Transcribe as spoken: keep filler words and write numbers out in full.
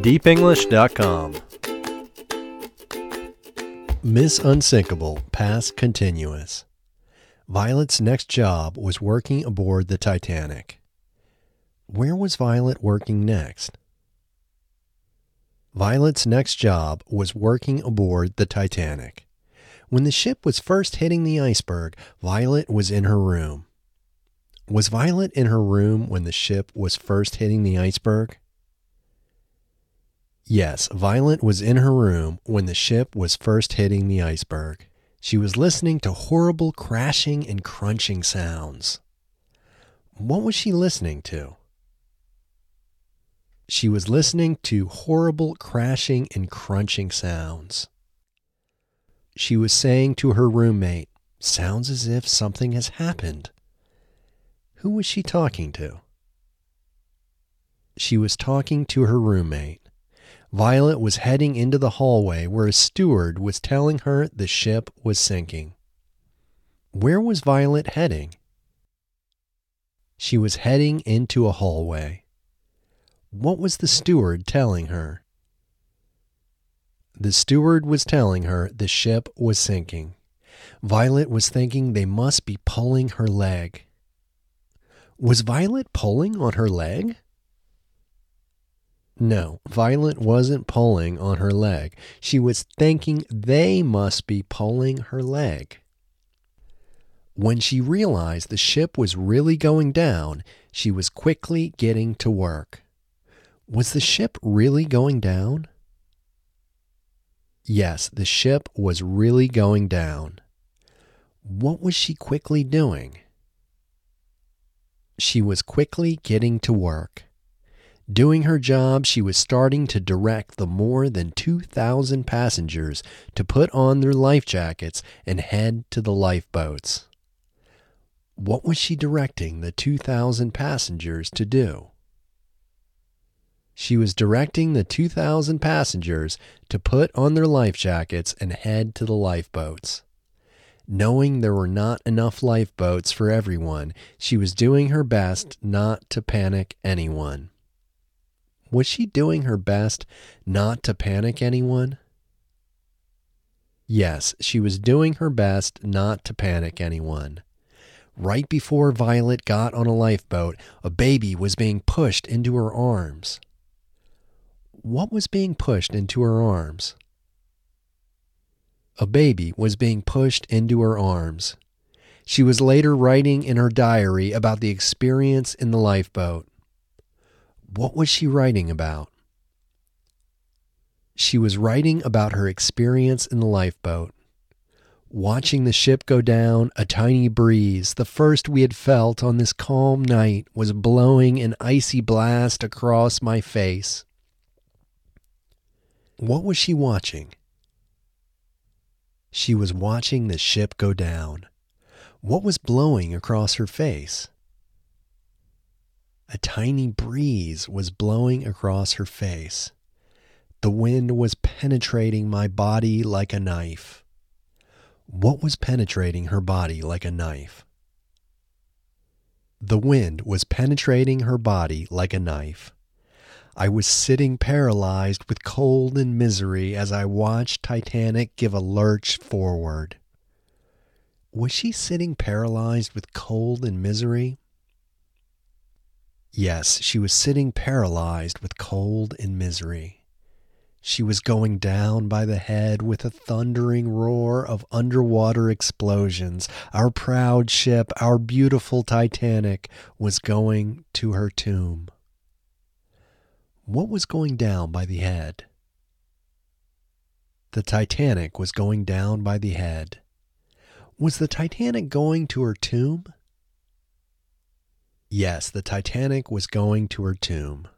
deep english dot com. Miss Unsinkable, past continuous. Violet's next job was working aboard the Titanic. Where was Violet working next? Violet's next job was working aboard the Titanic. When the ship was first hitting the iceberg, Violet was in her room. Was Violet in her room when the ship was first hitting the iceberg? Yes, Violet was in her room when the ship was first hitting the iceberg. She was listening to horrible crashing and crunching sounds. What was she listening to? She was listening to horrible crashing and crunching sounds. She was saying to her roommate, "Sounds as if something has happened." Who was she talking to? She was talking to her roommate. Violet was heading into the hallway where a steward was telling her the ship was sinking. Where was Violet heading? She was heading into a hallway. What was the steward telling her? The steward was telling her the ship was sinking. Violet was thinking they must be pulling her leg. Was Violet pulling on her leg? No, Violet wasn't pulling on her leg. She was thinking they must be pulling her leg. When she realized the ship was really going down, she was quickly getting to work. Was the ship really going down? Yes, the ship was really going down. What was she quickly doing? She was quickly getting to work. Doing her job, she was starting to direct the more than two thousand passengers to put on their life jackets and head to the lifeboats. What was she directing the two thousand passengers to do? She was directing the two thousand passengers to put on their life jackets and head to the lifeboats. Knowing there were not enough lifeboats for everyone, she was doing her best not to panic anyone. Was she doing her best not to panic anyone? Yes, she was doing her best not to panic anyone. Right before Violet got on a lifeboat, a baby was being pushed into her arms. What was being pushed into her arms? A baby was being pushed into her arms. She was later writing in her diary about the experience in the lifeboat. What was she writing about? She was writing about her experience in the lifeboat. Watching the ship go down, a tiny breeze, the first we had felt on this calm night, was blowing an icy blast across my face. What was she watching? She was watching the ship go down. What was blowing across her face? A tiny breeze was blowing across her face. The wind was penetrating my body like a knife. What was penetrating her body like a knife? The wind was penetrating her body like a knife. I was sitting paralyzed with cold and misery as I watched Titanic give a lurch forward. Was she sitting paralyzed with cold and misery? Yes, she was sitting paralyzed with cold and misery. She was going down by the head with a thundering roar of underwater explosions. Our proud ship, our beautiful Titanic, was going to her tomb. What was going down by the head? The Titanic was going down by the head. Was the Titanic going to her tomb? Yes, the Titanic was going to her tomb.